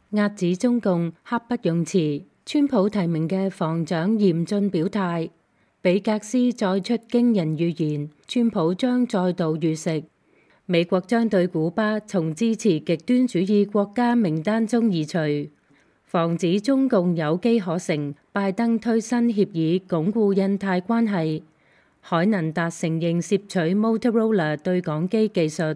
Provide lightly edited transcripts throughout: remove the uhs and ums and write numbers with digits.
遏止中共刻不容辭，川普提名嘅防長嚴峻表態，比格斯再出驚人預言，川普將再度遇食。美國將對古巴從支持極端主義國家名單中移除，防止中共有機可乘。拜登推新協議鞏固印太關係，海能達承認攝取 Motorola 對講機技術。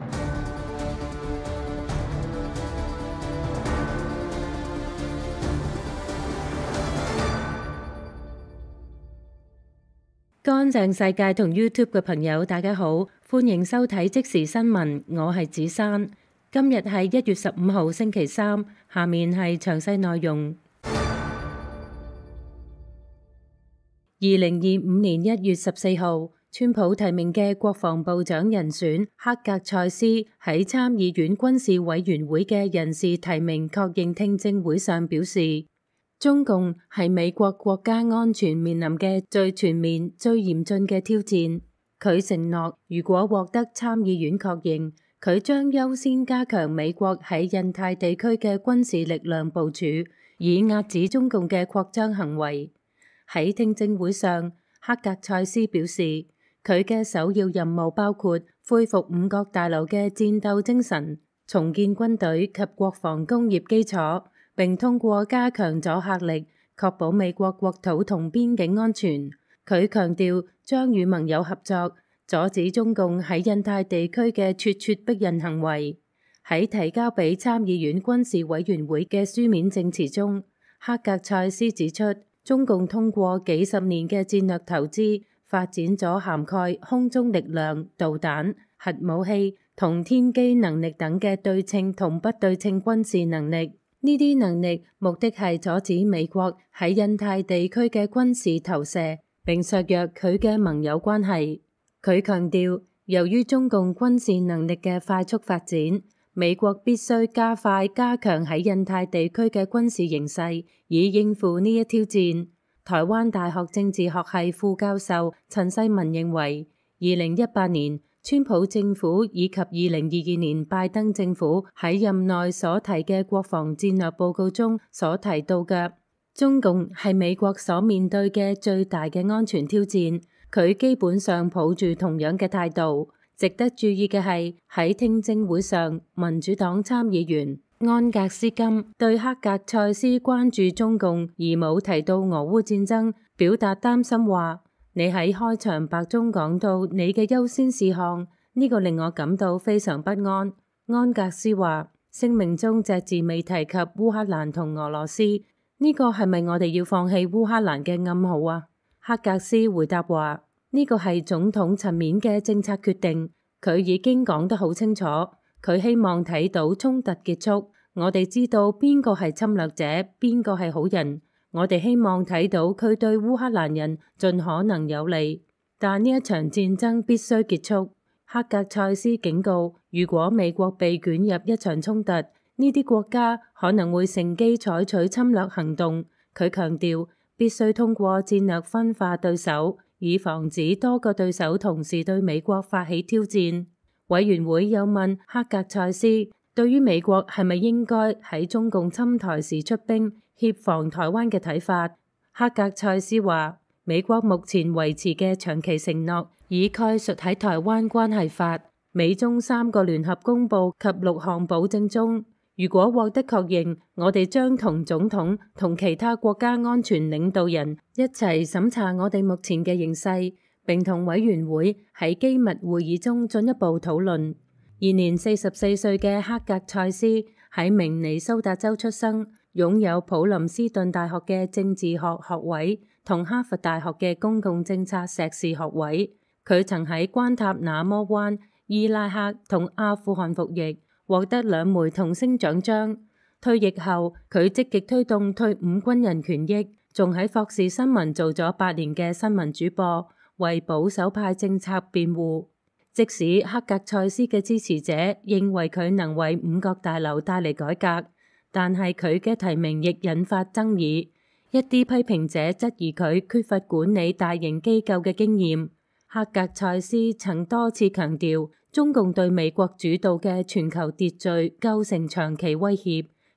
乾淨世界同 YouTube 嘅朋友，大家好，歡迎收睇即時新聞，我係子珊。今日係1月15號星期三，下面係詳細內容。2025年1月14號，川普提名嘅國防部長人選克格塞斯喺參議院軍事委員會嘅人事提名確認聽證會上表示，中共係美國國家安全面臨嘅最全面、最嚴峻嘅挑戰。佢承諾，如果獲得參議院確認，佢將優先加強美國喺印太地區嘅軍事力量部署，以遏止中共嘅擴張行為。喺聽證會上，克格塞斯表示，佢嘅首要任務包括恢復五角大樓嘅戰鬥精神，重建軍隊及國防工業基礎，並通過加強阻嚇力，確保美國國土同邊境安全。佢強調將與盟友合作，阻止中共喺印太地區嘅咄咄逼人行為。喺提交俾參議院軍事委員會嘅書面證詞中，克格塞斯指出，中共通過幾十年嘅戰略投資，發展咗涵蓋空中力量、導彈、核武器同天基能力等嘅對稱同不對稱軍事能力。呢啲能力目的係阻止美國喺印太地區嘅軍事投射，並削弱佢嘅盟友關係。佢強調，由於中共軍事能力嘅快速發展，美國必須加快加強喺印太地區嘅軍事形勢，以應付呢一挑戰。台灣大學政治學系副教授陳世文認為，2018年川普政府以及2022年拜登政府喺任內所提嘅國防戰略報告中所提到嘅，中共係美國所面對嘅最大嘅安全挑戰，佢基本上抱住同樣嘅態度。值得注意嘅係，喺聽證會上，民主黨參議員安格斯金對克格塞斯關注中共而冇提到俄烏戰爭表達擔心，話你喺開場白中講到你嘅優先事項，呢個令我感到非常不安。安格斯話，聲明中隻字未提及烏克蘭同俄羅斯，呢個係咪我哋要放棄烏克蘭嘅暗號啊？克格斯回答話，呢個係總統層面嘅政策決定，佢已經講得好清楚，佢希望睇到衝突結束。我哋知道邊個係侵略者，邊個係好人。我哋希望睇到佢對烏克蘭人盡可能有利，但呢一場戰爭必須結束。克格塞斯警告，如果美國被捲入一場衝突，呢啲國家可能會乘機採取侵略行動。佢強調，必須通過戰略分化對手，以防止多個對手同時對美國發起挑戰。委員會又問克格塞斯對於美國係咪應該喺中共侵台時出兵協防台灣嘅睇法。克格塞斯話，美國目前維持嘅長期承諾已概述喺台灣關係法、美中3個聯合公報及6項保證中。如果獲得確認，我哋將同總統同其他國家安全領導人一齊審查我哋目前嘅形勢，並同委員會喺機密會議中進一步討論。現年44歲嘅克格塞斯喺明尼蘇達州出生，擁有普林斯頓大學嘅政治學學位同哈佛大學嘅公共政策碩士學位。佢曾喺關塔那摩灣、伊拉克同阿富汗服役，獲得2枚銅星獎章。退役後，佢積極推動退伍軍人權益，仲喺霍士新聞做咗8年嘅新聞主播，為保守派政策辯護。即使克格塞斯嘅支持者認為佢能為五角大樓帶嚟改革，但係佢嘅提名亦引發爭議。一啲批評者質疑佢缺乏管理大型機構嘅經驗。克格塞斯曾多次強調，中共對美國主導嘅全球秩序構成長期威脅。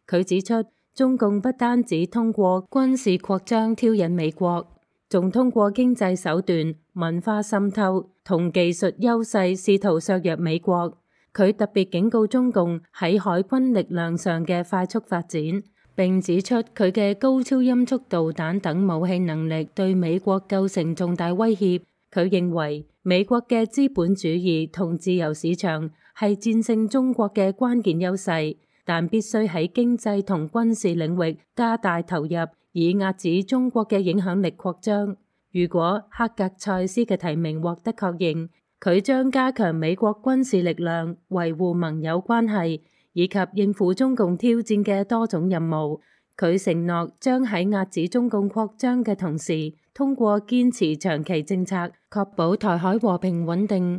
佢指出，中共不單止通過軍事擴張挑釁美國，仲通過經濟手段、文化滲透同技術優勢試圖削弱美國。佢特別警告中共喺海軍力量上嘅快速發展，並指出佢嘅高超音速導彈等武器能力對美國構成重大威脅。佢認為美國嘅資本主義同自由市場係戰勝中國嘅關鍵優勢，但必須喺經濟同軍事領域加大投入，以遏止中國嘅影響力擴張。如果克格塞斯嘅提名獲得確認，佢將加強美國軍事力量，維護盟友關係，以及應付中共挑戰嘅多種任務。佢承諾將喺遏止中共擴張嘅同時，通過堅持長期政策，確保台海和平穩定。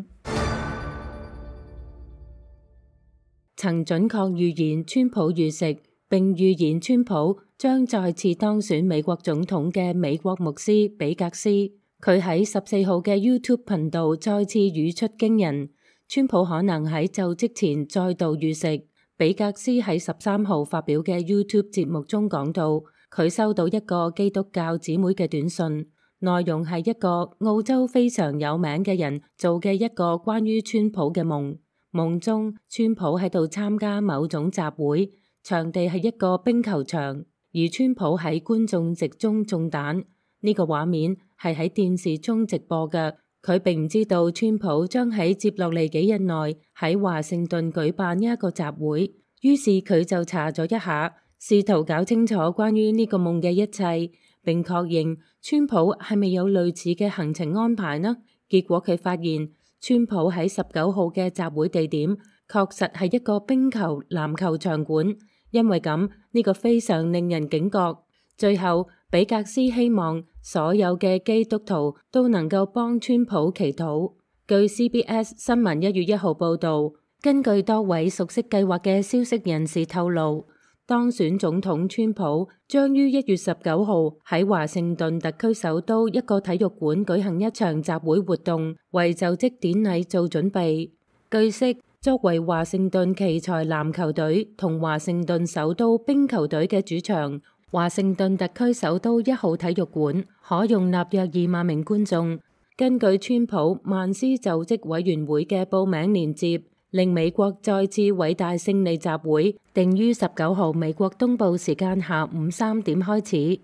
曾準確預言川普遇刺，並預言川普將再次當選美國總統嘅美國牧師比格斯，佢喺14號嘅 YouTube 頻道再次語出驚人，川普可能喺就職前再度遇刺。比格斯喺13號發表嘅 YouTube 節目中講到，佢收到一個基督教姊妹嘅短信，內容係一個澳洲非常有名嘅人做嘅一個關於川普嘅夢。夢中川普喺度參加某種集會，場地係一個冰球場，而川普喺觀眾席中中彈。呢個畫面係喺電視中直播嘅。佢並唔知道川普將喺接落嚟幾日內喺華盛頓舉辦呢一個集會，於是佢就查咗一下，試圖搞清楚關於呢個夢嘅一切，並確認川普係咪有類似嘅行程安排呢？結果佢發現川普喺19號嘅集會地點確實係一個冰球籃球場館，因為咁呢個非常令人警覺。最後比格斯希望所有嘅基督徒都能夠幫川普祈禱。據 CBS 新聞1月1號報道，根據多位熟悉計劃嘅消息人士透露，當選總統川普將於1月19號喺華盛頓特區首都一個體育館舉行一場集會活動，為就職典禮做準備。據悉，作為華盛頓奇才籃球隊同華盛頓首都冰球隊嘅主場，華盛頓特區首都1號體育館可容納約2萬名觀眾。根據川普萬斯就職委員會嘅報名鏈接，令美國再次偉大勝利集會定於19號美國東部時間下午3點開始。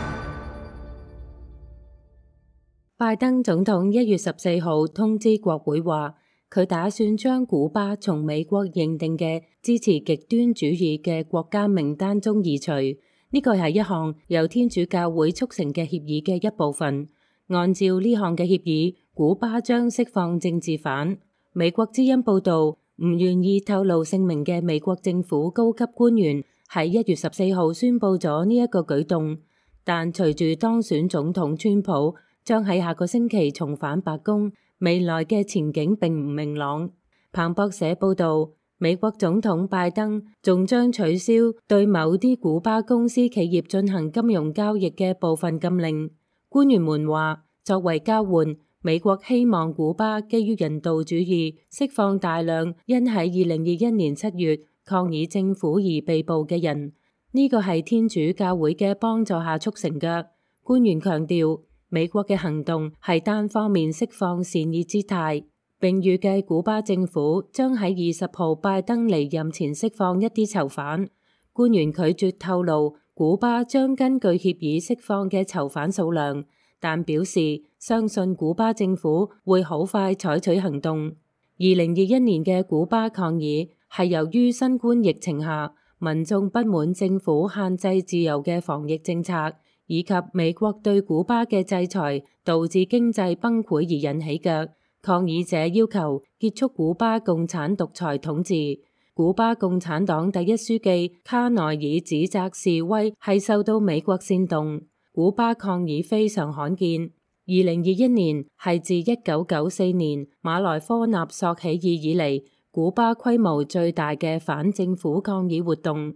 拜登總統1月14號通知國會話，佢打算將古巴從美國認定嘅支持極端主義嘅國家名單中移除。呢個係一項由天主教會促成嘅協議嘅一部分。按照呢項嘅協議，古巴將釋放政治犯。美國之音報道，唔願意透露姓名嘅美國政府高級官員喺1月14號宣布咗呢一個舉動。但隨住當選總統川普將喺下個星期重返白宮，未來嘅前景並唔明朗。彭博社報道，美國總統拜登仲將取消對某啲古巴公司企業進行金融交易嘅部分禁令。官員們話，作為交換，美國希望古巴基於人道主義釋放大量因喺2021年7月抗議政府而被捕嘅人。呢個係天主教會嘅幫助下促成嘅。官員強調，美國嘅行動係單方面釋放善意姿態。並預計古巴政府將喺20號拜登離任前釋放一啲囚犯。官員拒絕透露古巴將根據協議釋放嘅囚犯數量，但表示相信古巴政府會好快採取行動。2021年嘅古巴抗議係由於新冠疫情下民眾不滿政府限制自由嘅防疫政策，以及美國對古巴嘅制裁導致經濟崩潰而引起嘅。抗議者要求結束古巴共產獨裁統治。古巴共產黨第一書記卡內爾指責示威係受到美國煽動。古巴抗議非常罕見。2021年係自1994年馬來科納索起義以嚟，古巴規模最大嘅反政府抗議活動。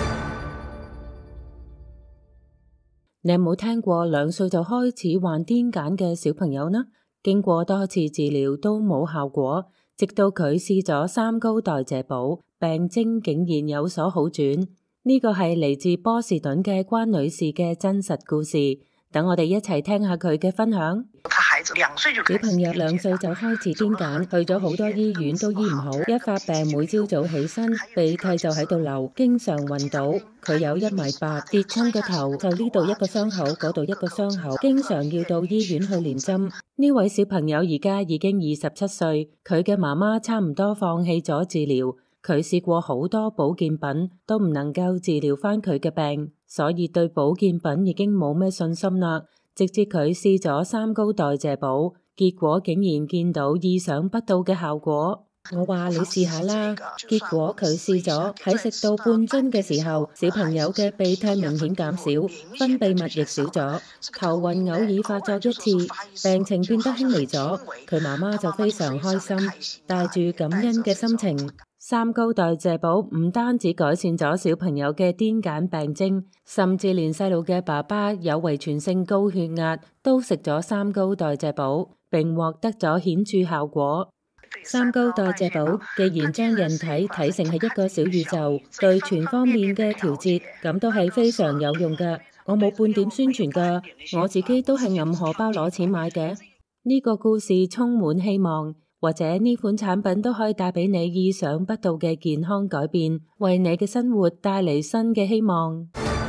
你有冇聽過2歲就開始患癲癇嘅小朋友呢？經過多次治療都冇效果，直到佢試咗3高代謝寶，病徵竟然有所好轉。 呢個係嚟自波士頓嘅關女士嘅真實故事，等我哋一齊聽下佢嘅分享。小朋友2歲就開始癲癇，去咗好多醫院都醫唔好，一發病每朝早起身鼻涕就喺度流，經常暈倒。佢有1.8米，跌親個頭就呢度一個傷口，嗰度一個傷口，經常要到醫院去連針。呢位小朋友而家已經27歲，佢嘅媽媽差唔多放棄咗治療。佢試過好多保健品，都唔能夠治療返佢嘅病，所以對保健品已經冇咩信心啦。直至佢試咗3高代謝寶，結果竟然見到意想不到嘅效果。我話你試下啦，結果佢試咗，喺食到半樽嘅時候，小朋友嘅鼻涕明顯減少，分泌物亦少咗，頭暈偶爾發作一次，病情變得輕微咗。佢媽媽就非常開心，帶住感恩嘅心情。3高代謝寶唔單止改善咗小朋友嘅癲癇病徵，甚至連細路嘅爸爸有遺傳性高血壓都食咗3高代謝寶，並獲得咗顯著效果。3高代謝寶既然將人體睇成係一個小宇宙，對全方面嘅調節，咁都係非常有用㗎。我冇半點宣傳㗎，我自己都係揞荷包攞錢買嘅。呢個故事充滿希望。或者呢款產品都可以帶俾你意想不到嘅健康改變，為你嘅生活帶嚟新嘅希望。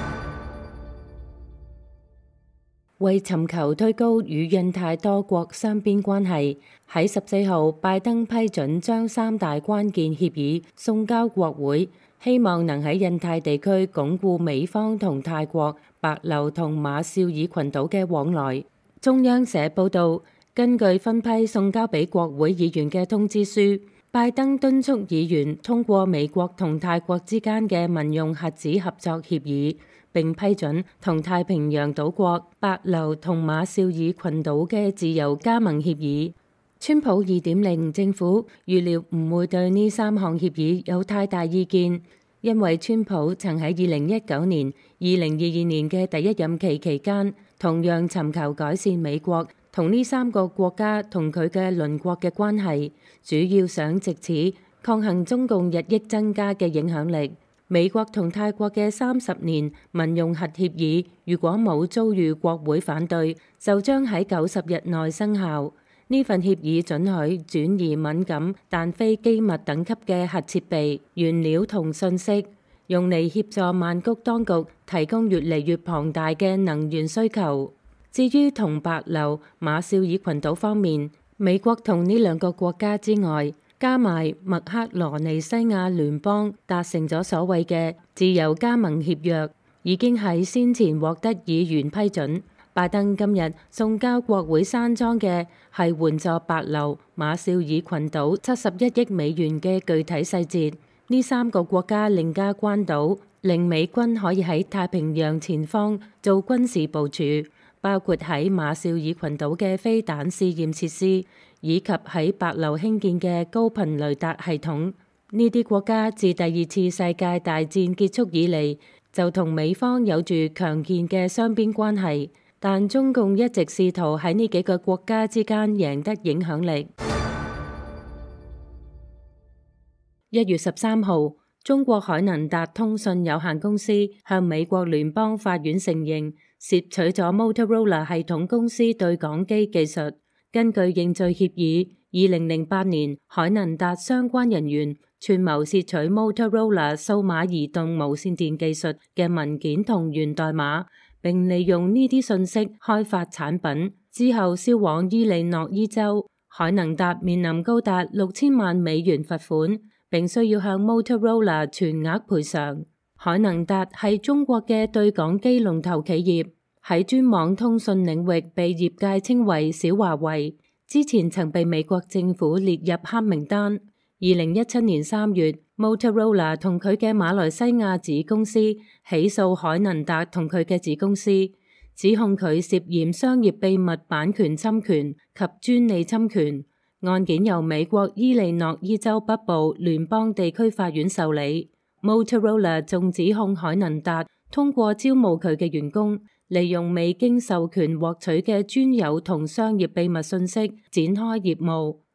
為尋求推高與印太多國雙邊關係，喺14號，拜登批准將3大關鍵協議送交國會，希望能喺印太地區鞏固美方同泰國、帛琉同馬紹爾群島嘅往來。中央社報導，根據分批送交俾國會議員嘅通知書，拜登敦促議員通過美國同泰國之間嘅民用核子合作協議，並批准同太平洋島國、帛琉同馬紹爾群島嘅自由加盟協議。川普2.0政府預料唔會對呢3項協議有太大意見，因為川普曾喺2019年、2022年嘅第1任期期間，同樣尋求改善美國同呢3個國家同佢嘅鄰國嘅關係，主要想藉此抗衡中共日益增加嘅影響力。美國同泰國嘅30年民用核協議，如果冇遭遇國會反對，就將喺90日內生效。呢份協議准許轉移敏感但非機密等級嘅核設備、原料同信息，用嚟協助曼谷當局提供越嚟越龐大嘅能源需求。至於同帛琉、馬紹爾群島方面，美國同呢2個國家之外，加埋麥克羅尼西亞聯邦達成咗所謂嘅自由加盟協約，已經喺先前獲得議員批准。拜登今日送交國會山莊嘅係援助帛琉、馬紹爾群島71億美元嘅具體細節。呢3個國家另加關島，令美軍可以喺太平洋前方做軍事部署，包括喺馬紹爾群島嘅飛彈試驗設施，以及喺帛琉興建嘅高頻雷達系統。呢啲國家自第2次世界大戰結束以嚟，就同美方有住強健嘅雙邊關係，但中共一直試圖喺呢幾個國家之間贏得影響力。1月13號，中國海能達通訊有限公司向美國聯邦法院承認竊取咗 Motorola 系統公司對講機技術。根據認罪協議，2008年海能達相關人員串謀竊取 Motorola 數碼移動無線電技術嘅文件同源代碼，並利用呢啲信息開發產品，之後銷往伊利諾伊州。海能達面臨高達6000萬美元罰款，並需要向 Motorola 全額賠償。海能達係中國嘅對講機龍頭企業，喺專網通訊領域被業界稱為小華為。之前曾被美國政府列入黑名單。2017年3月，Motorola 同佢嘅馬來西亞子公司起訴海能達同佢嘅子公司，指控佢涉嫌商業秘密版權侵權及專利侵權。案件由美國伊利諾伊州北部聯邦地區法院受理。Motorola 仲指控海能達通過招募佢嘅員工，利用未經授權獲取嘅專有同商業秘密信息展開業務。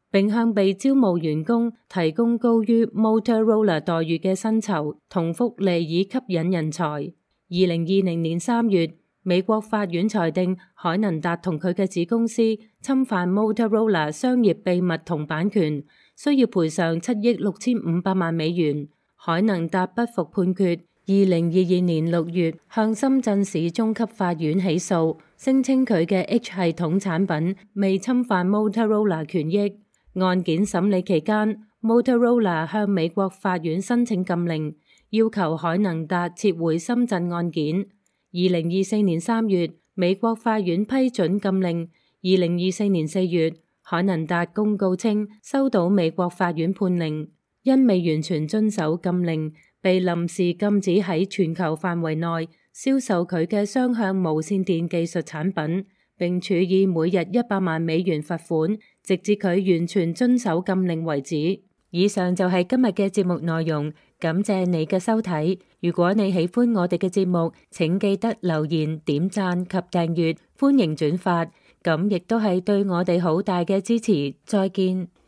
並向被招募員工提供高於 Motorola 待遇嘅薪酬同福利以吸引人才。2020年3月，美國法院裁定海能達同佢嘅子公司侵犯 Motorola 商業秘密同版權，需要賠償$7億6500萬。海能達不服判決，2022年6月向深圳市中級法院起訴，聲稱佢嘅 H 系統產品未侵犯 Motorola 權益。案件審理期間，Motorola 向美國法院申請禁令，要求海能達撤回深圳案件。2024年3月，美國法院批准禁令。2024年4月，海能達公告稱收到美國法院判令，因未完全遵守禁令，被臨時禁止喺全球範圍內銷售佢嘅雙向無線電技術產品，並處以每日$100萬罰款，直至佢完全遵守禁令為止。以上就係今日嘅節目內容，感謝你嘅收睇。如果你喜歡我哋嘅節目，請記得留言、點讚及訂閱，歡迎轉發，咁亦都係對我哋好大嘅支持。再見。